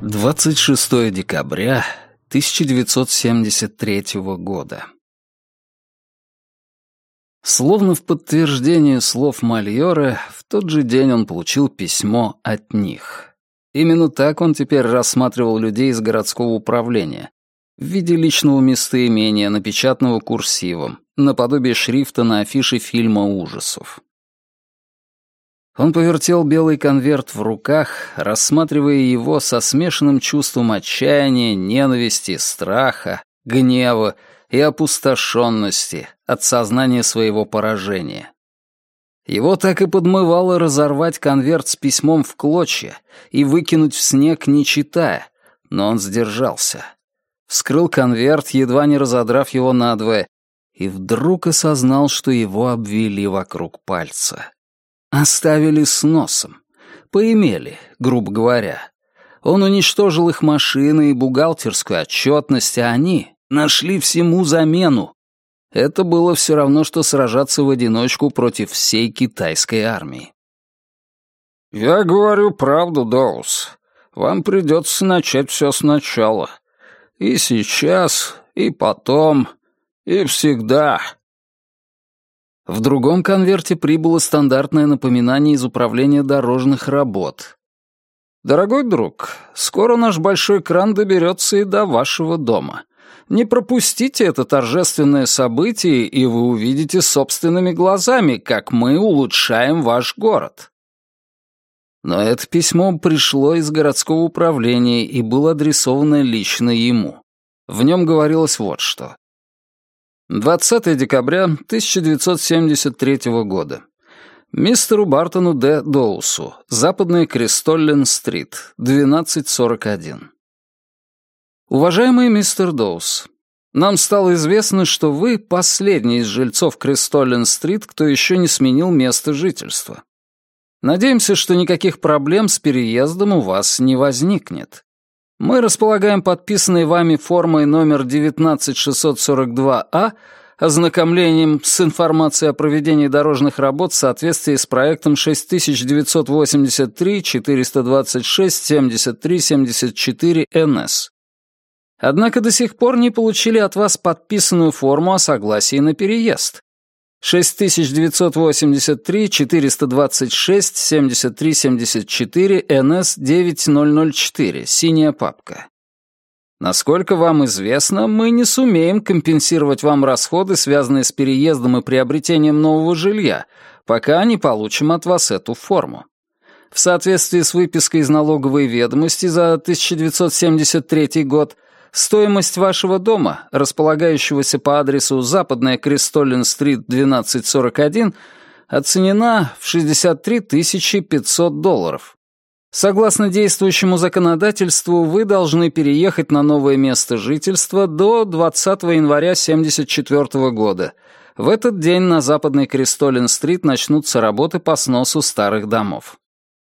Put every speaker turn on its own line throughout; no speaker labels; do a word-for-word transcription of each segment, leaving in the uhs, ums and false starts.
двадцать шестое декабря тысяча девятьсот семьдесят третьего года. Словно в подтверждение слов Мальора, в тот же день он получил письмо от них. Именно так он теперь рассматривал людей из городского управления, в виде личного местоимения, напечатанного курсивом, наподобие шрифта на афише фильма ужасов. Он повертел белый конверт в руках, рассматривая его со смешанным чувством отчаяния, ненависти, страха, гнева и опустошенности от сознания своего поражения. Его так и подмывало разорвать конверт с письмом в клочья и выкинуть в снег, не читая, но он сдержался. Вскрыл конверт, едва не разодрав его надвое, и вдруг осознал, что его обвели вокруг пальца. Оставили с носом. Поимели, грубо говоря. Он уничтожил их машины и бухгалтерскую отчетность, а они нашли всему замену. Это было все равно, что сражаться в одиночку против всей китайской армии. «Я говорю правду, Доус. Вам придется начать все сначала. И сейчас, и потом, и всегда». В другом конверте прибыло стандартное напоминание из управления дорожных работ. «Дорогой друг, скоро наш большой кран доберется и до вашего дома. Не пропустите это торжественное событие, и вы увидите собственными глазами, как мы улучшаем ваш город». Но это письмо пришло из городского управления и было адресовано лично ему. В нем говорилось вот что. двадцатое декабря тысяча девятьсот семьдесят третьего года. Мистеру Бартону Д. Доусу, Западная Крестоллен-стрит, двенадцать сорок один. Уважаемый мистер Доус, нам стало известно, что вы последний из жильцов Крестоллен-стрит, кто еще не сменил место жительства. Надеемся, что никаких проблем с переездом у вас не возникнет. Мы располагаем подписанной вами формой номер девятнадцать шестьсот сорок два А ознакомлением с информацией о проведении дорожных работ в соответствии с проектом шесть тысяч девятьсот восемьдесят три четыреста двадцать шесть семьдесят три семьдесят четыре Н С. Однако до сих пор не получили от вас подписанную форму о согласии на переезд. шесть тысяч девятьсот восемьдесят три четыреста двадцать шесть семьдесят три семьдесят четыре Н С девять ноль ноль четыре, синяя папка. Насколько вам известно, мы не сумеем компенсировать вам расходы, связанные с переездом и приобретением нового жилья, пока не получим от вас эту форму. В соответствии с выпиской из налоговой ведомости за тысяча девятьсот семьдесят третий год, стоимость вашего дома, располагающегося по адресу Западная Крестоллен-стрит, двенадцать сорок один, оценена в шестьдесят три тысячи пятьсот долларов. Согласно действующему законодательству, вы должны переехать на новое место жительства до двадцатого января семьдесят четвёртого года. В этот день на Западной Крестоллен-стрит начнутся работы по сносу старых домов.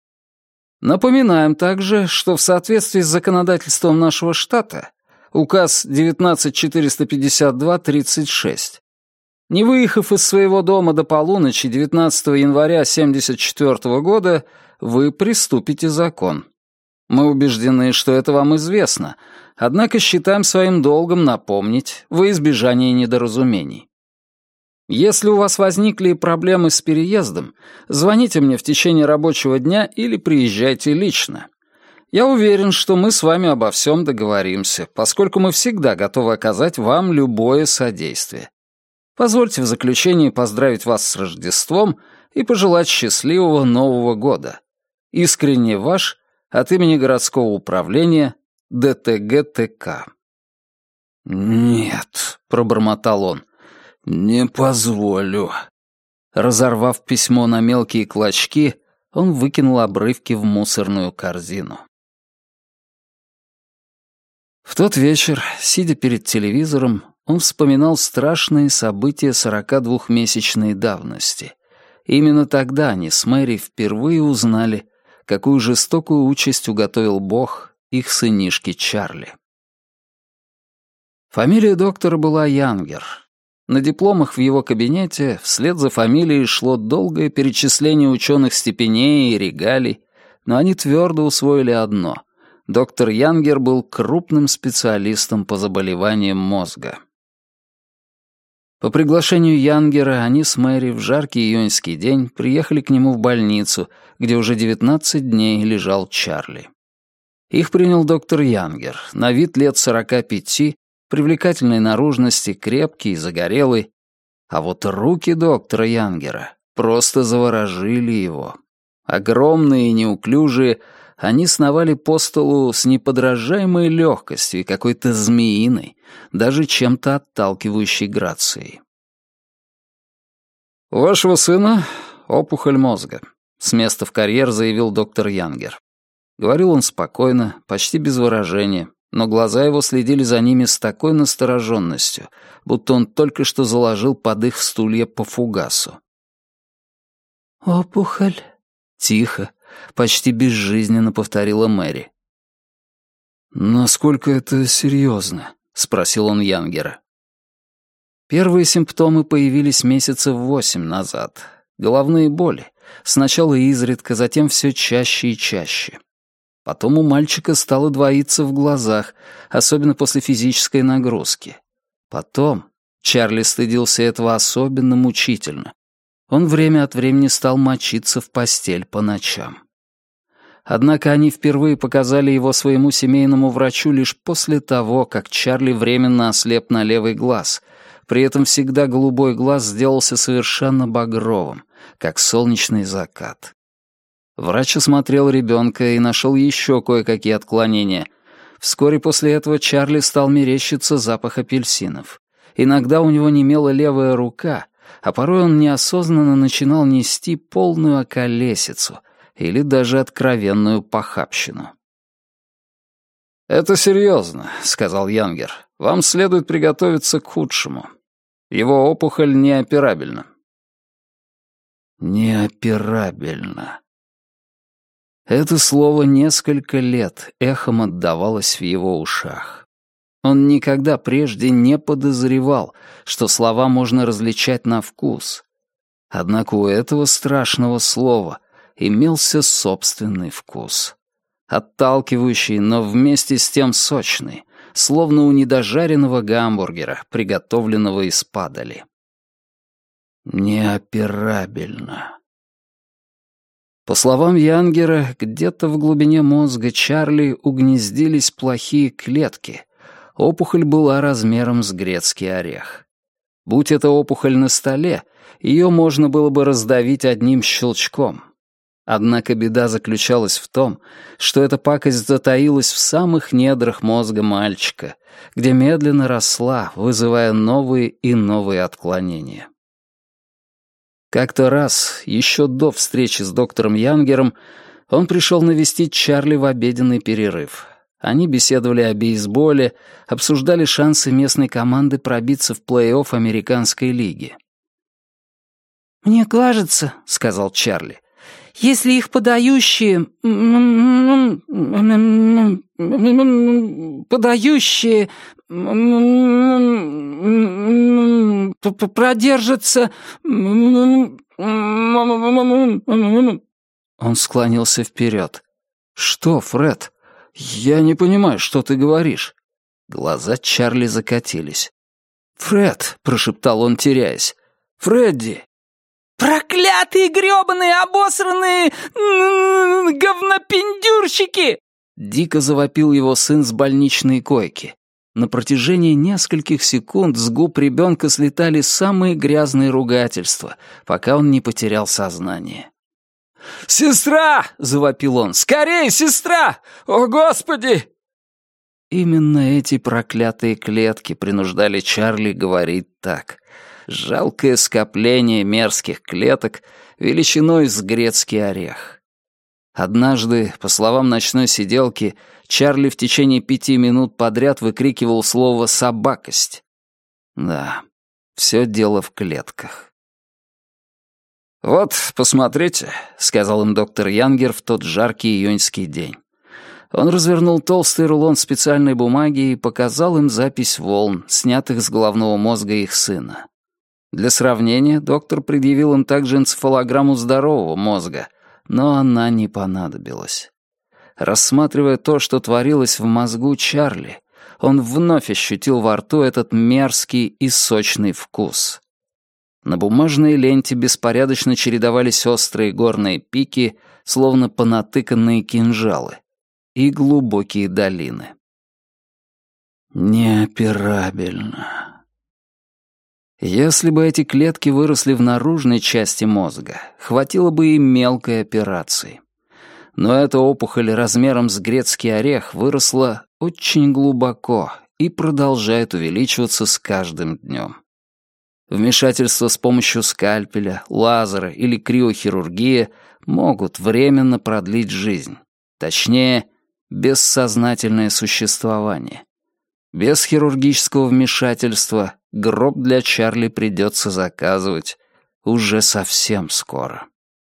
Напоминаем также, что в соответствии с законодательством нашего штата, указ девятнадцать четыреста пятьдесят два тридцать шесть, не выехав из своего дома до полуночи девятнадцатого января семьдесят четвёртого года, вы приступите закон. Мы убеждены, что это вам известно, однако считаем своим долгом напомнить во избежание недоразумений. Если у вас возникли проблемы с переездом, звоните мне в течение рабочего дня или приезжайте лично. Я уверен, что мы с вами обо всем договоримся, поскольку мы всегда готовы оказать вам любое содействие. Позвольте в заключение поздравить вас с Рождеством и пожелать счастливого Нового года. Искренне ваш, от имени городского управления Д Т Г Т К. «Нет», — пробормотал он, — «не позволю». Разорвав письмо на мелкие клочки, он выкинул обрывки в мусорную корзину. В тот вечер, сидя перед телевизором, он вспоминал страшные события сорокадвухмесячной давности. Именно тогда они с Мэри впервые узнали, какую жестокую участь уготовил Бог их сынишке Чарли. Фамилия доктора была Янгер. На дипломах в его кабинете вслед за фамилией шло долгое перечисление ученых степеней и регалий, но они твердо усвоили одно — Доктор Янгер был крупным специалистом по заболеваниям мозга. По приглашению Янгера они с Мэри в жаркий июньский день приехали к нему в больницу, где уже девятнадцать дней лежал Чарли. Их принял доктор Янгер, на вид лет сорока пяти, привлекательной наружности, крепкий и загорелый. А вот руки доктора Янгера просто заворожили его. Огромные и неуклюжие, они сновали по столу с неподражаемой легкостью и какой-то змеиной, даже чем-то отталкивающей грацией. «У вашего сына опухоль мозга», — с места в карьер заявил доктор Янгер. Говорил он спокойно, почти без выражения, но глаза его следили за ними с такой настороженностью, будто он только что заложил под их стулья по фугасу. «Опухоль?» — тихо, почти безжизненно повторила Мэри. «Насколько это серьезно?» — спросил он Янгера. Первые симптомы появились месяцев восемь назад. Головные боли. Сначала изредка, затем все чаще и чаще. Потом у мальчика стало двоиться в глазах, особенно после физической нагрузки. Потом Чарли стыдился этого особенно мучительно. Он время от времени стал мочиться в постель по ночам. Однако они впервые показали его своему семейному врачу лишь после того, как Чарли временно ослеп на левый глаз. При этом всегда голубой глаз сделался совершенно багровым, как солнечный закат. Врач осмотрел ребенка и нашел еще кое-какие отклонения. Вскоре после этого Чарли стал мерещиться запах апельсинов. Иногда у него немела левая рука, а порой он неосознанно начинал нести полную околесицу или даже откровенную похабщину. «Это серьезно», — сказал Янгер. «Вам следует приготовиться к худшему. Его опухоль неоперабельна». «Неоперабельна». Это слово несколько лет эхом отдавалось в его ушах. Он никогда прежде не подозревал, что слова можно различать на вкус. Однако у этого страшного слова имелся собственный вкус. Отталкивающий, но вместе с тем сочный, словно у недожаренного гамбургера, приготовленного из падали. Неоперабельно. По словам Янгера, где-то в глубине мозга Чарли угнездились плохие клетки. Опухоль была размером с грецкий орех. Будь это опухоль на столе, ее можно было бы раздавить одним щелчком. Однако беда заключалась в том, что эта пакость затаилась в самых недрах мозга мальчика, где медленно росла, вызывая новые и новые отклонения. Как-то раз, еще до встречи с доктором Янгером, он пришел навестить Чарли в обеденный перерыв. Они беседовали о бейсболе, обсуждали шансы местной команды пробиться в плей-офф американской лиги. «Мне кажется, — сказал Чарли, — если их подающие... подающие... продержатся...» Он склонился вперед. «Что, Фред? Я не понимаю, что ты говоришь». Глаза Чарли закатились. «Фред!» — прошептал он, теряясь. «Фредди!» «Проклятые грёбаные обосранные говнопендюрщики!» Дико завопил его сын с больничной койки. На протяжении нескольких секунд с губ ребенка слетали самые грязные ругательства, пока он не потерял сознание. «Сестра!» — завопил он. «Скорей, сестра! О, Господи!» Именно эти проклятые клетки принуждали Чарли говорить так. Жалкое скопление мерзких клеток величиной с грецкий орех. Однажды, по словам ночной сиделки, Чарли в течение пяти минут подряд выкрикивал слово «собакость». Да, все дело в клетках. «Вот, посмотрите», — сказал им доктор Янгер в тот жаркий июньский день. Он развернул толстый рулон специальной бумаги и показал им запись волн, снятых с головного мозга их сына. Для сравнения, доктор предъявил им также энцефалограмму здорового мозга, но она не понадобилась. Рассматривая то, что творилось в мозгу Чарли, он вновь ощутил во рту этот мерзкий и сочный вкус. На бумажной ленте беспорядочно чередовались острые горные пики, словно понатыканные кинжалы, и глубокие долины. Неоперабельно. Если бы эти клетки выросли в наружной части мозга, хватило бы и мелкой операции. Но эта опухоль размером с грецкий орех выросла очень глубоко и продолжает увеличиваться с каждым днем. Вмешательство с помощью скальпеля, лазера или криохирургии могут временно продлить жизнь. Точнее, бессознательное существование. Без хирургического вмешательства гроб для Чарли придется заказывать уже совсем скоро.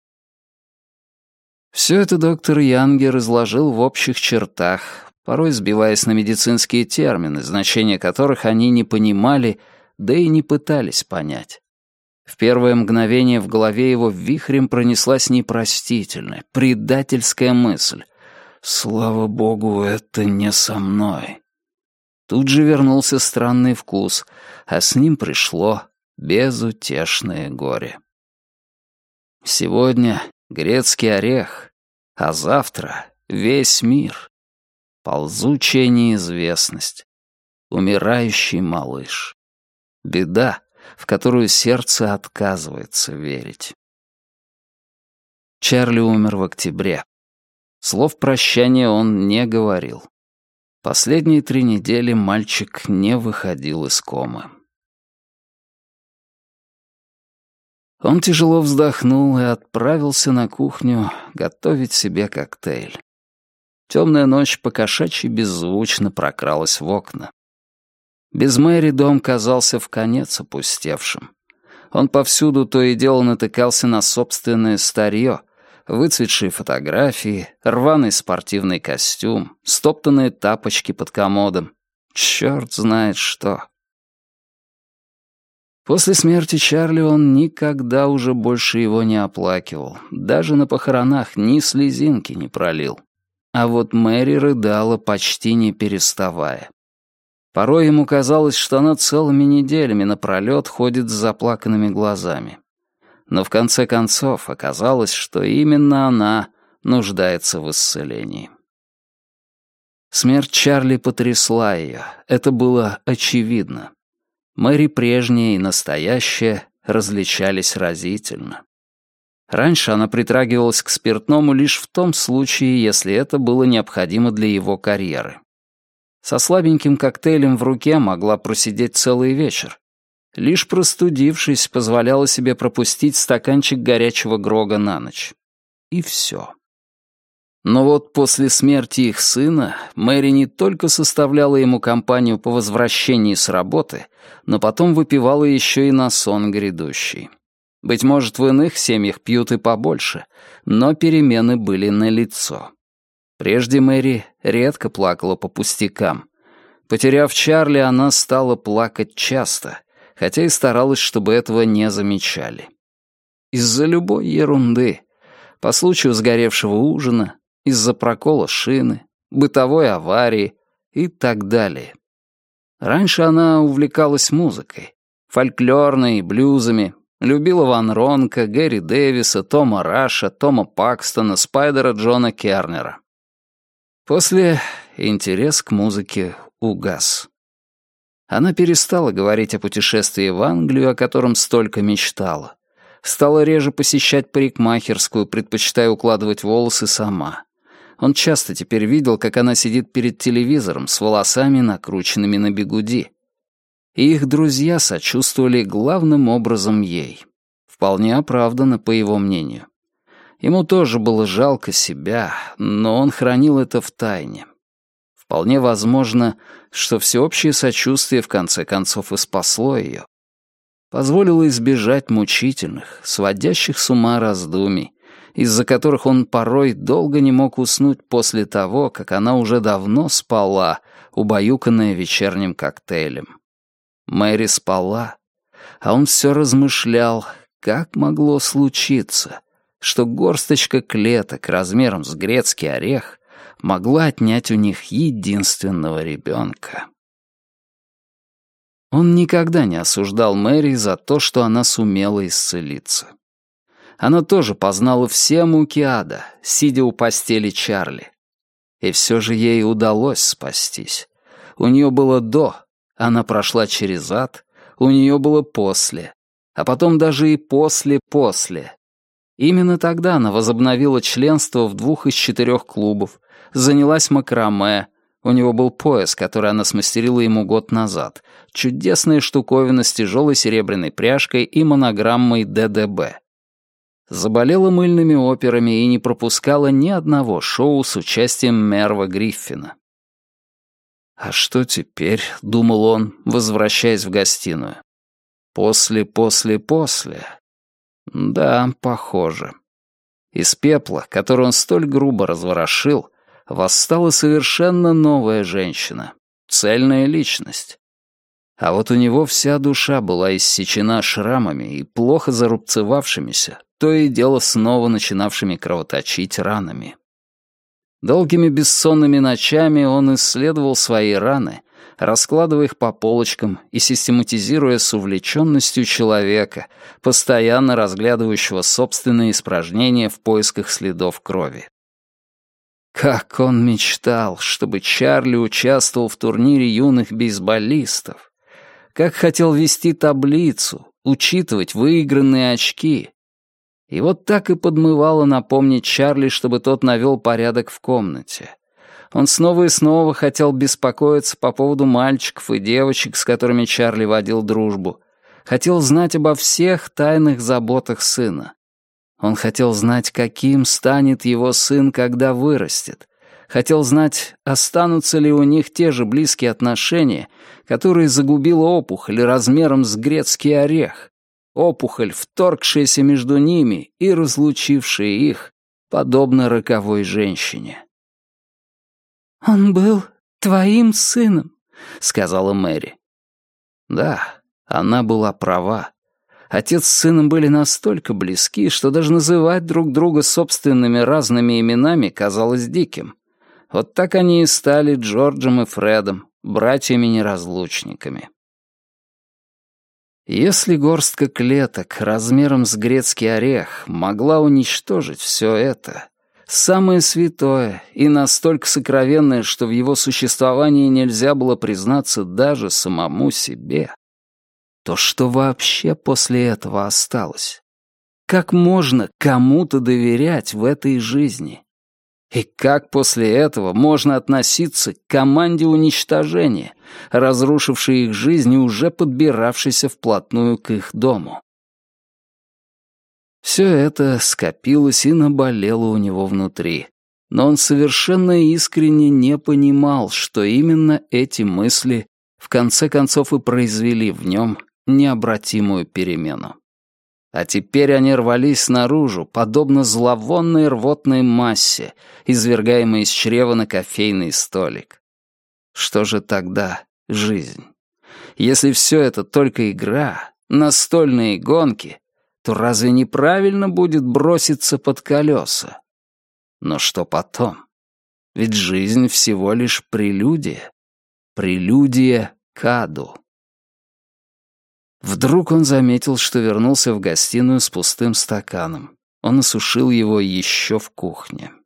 Все это доктор Янгер изложил в общих чертах, порой сбиваясь на медицинские термины, значения которых они не понимали, да и не пытались понять. В первое мгновение в голове его вихрем пронеслась непростительная, предательская мысль. «Слава богу, это не со мной». Тут же вернулся странный вкус, а с ним пришло безутешное горе. Сегодня грецкий орех, а завтра весь мир. Ползучая неизвестность. Умирающий малыш. Беда, в которую сердце отказывается верить. Чарли умер в октябре. Слов прощания он не говорил. Последние три недели мальчик не выходил из комы. Он тяжело вздохнул и отправился на кухню готовить себе коктейль. Темная ночь покошачьи беззвучно прокралась в окна. Без Мэри дом казался вконец опустевшим. Он повсюду то и дело натыкался на собственное старье, выцветшие фотографии, рваный спортивный костюм, стоптанные тапочки под комодом. Черт знает что. После смерти Чарли он никогда уже больше его не оплакивал, даже на похоронах ни слезинки не пролил. А вот Мэри рыдала почти не переставая. Порой ему казалось, что она целыми неделями напролёт ходит с заплаканными глазами. Но в конце концов оказалось, что именно она нуждается в исцелении. Смерть Чарли потрясла ее, это было очевидно. Мэри прежняя и настоящая различались разительно. Раньше она притрагивалась к спиртному лишь в том случае, если это было необходимо для его карьеры. Со слабеньким коктейлем в руке могла просидеть целый вечер. Лишь простудившись, позволяла себе пропустить стаканчик горячего грога на ночь. И все. Но вот после смерти их сына Мэри не только составляла ему компанию по возвращении с работы, но потом выпивала еще и на сон грядущий. Быть может, в иных семьях пьют и побольше, но перемены были налицо. Прежде Мэри редко плакала по пустякам. Потеряв Чарли, она стала плакать часто, хотя и старалась, чтобы этого не замечали. Из-за любой ерунды. По случаю сгоревшего ужина, из-за прокола шины, бытовой аварии и так далее. Раньше она увлекалась музыкой, фольклорной и блюзами, любила Ван Ронка, Гэри Дэвиса, Тома Раша, Тома Пакстона, Спайдера Джона Кернера. После интерес к музыке угас. Она перестала говорить о путешествии в Англию, о котором столько мечтала. Стала реже посещать парикмахерскую, предпочитая укладывать волосы сама. Он часто теперь видел, как она сидит перед телевизором с волосами, накрученными на бигуди. И их друзья сочувствовали главным образом ей. Вполне оправданно, по его мнению. Ему тоже было жалко себя, но он хранил это в тайне. Вполне возможно, что всеобщее сочувствие в конце концов и спасло ее. Позволило избежать мучительных, сводящих с ума раздумий, из-за которых он порой долго не мог уснуть после того, как она уже давно спала, убаюканная вечерним коктейлем. Мэри спала, а он все размышлял, как могло случиться, что горсточка клеток размером с грецкий орех могла отнять у них единственного ребенка. Он никогда не осуждал Мэри за то, что она сумела исцелиться. Она тоже познала все муки ада, сидя у постели Чарли. И все же ей удалось спастись. У нее было до, она прошла через ад, у нее было после, а потом даже и после-после. Именно тогда она возобновила членство в двух из четырех клубов, занялась макраме. У него был пояс, который она смастерила ему год назад. Чудесная штуковина с тяжелой серебряной пряжкой и монограммой Д Д Б. Заболела мыльными операми и не пропускала ни одного шоу с участием Мерва Гриффина. «А что теперь?» — думал он, возвращаясь в гостиную. «После, после, после». Да, похоже. Из пепла, который он столь грубо разворошил, восстала совершенно новая женщина, цельная личность. А вот у него вся душа была иссечена шрамами и плохо зарубцевавшимися, то и дело снова начинавшими кровоточить ранами. Долгими бессонными ночами он исследовал свои раны, раскладывая их по полочкам и систематизируя с увлеченностью человека, постоянно разглядывающего собственные испражнения в поисках следов крови. Как он мечтал, чтобы Чарли участвовал в турнире юных бейсболистов. Как хотел вести таблицу, учитывать выигранные очки. И вот так и подмывало напомнить Чарли, чтобы тот навел порядок в комнате. Он снова и снова хотел беспокоиться по поводу мальчиков и девочек, с которыми Чарли водил дружбу. Хотел знать обо всех тайных заботах сына. Он хотел знать, каким станет его сын, когда вырастет. Хотел знать, останутся ли у них те же близкие отношения, которые загубила опухоль размером с грецкий орех. Опухоль, вторгшаяся между ними и разлучившая их, подобно роковой женщине. «Он был твоим сыном», — сказала Мэри. Да, она была права. Отец с сыном были настолько близки, что даже называть друг друга собственными разными именами казалось диким. Вот так они и стали Джорджем и Фредом, братьями-неразлучниками. Если горстка клеток размером с грецкий орех могла уничтожить все это, самое святое и настолько сокровенное, что в его существовании нельзя было признаться даже самому себе, то что вообще после этого осталось? Как можно кому-то доверять в этой жизни? И как после этого можно относиться к команде уничтожения, разрушившей их жизнь и уже подбиравшейся вплотную к их дому? Все это скопилось и наболело у него внутри, но он совершенно искренне не понимал, что именно эти мысли в конце концов и произвели в нем необратимую перемену. А теперь они рвались наружу, подобно зловонной рвотной массе, извергаемой из чрева на кофейный столик. Что же тогда жизнь? Если все это только игра, настольные гонки, то разве неправильно будет броситься под колеса? Но что потом? Ведь жизнь всего лишь прелюдия. Прелюдия к аду. Вдруг он заметил, что вернулся в гостиную с пустым стаканом. Он осушил его еще в кухне.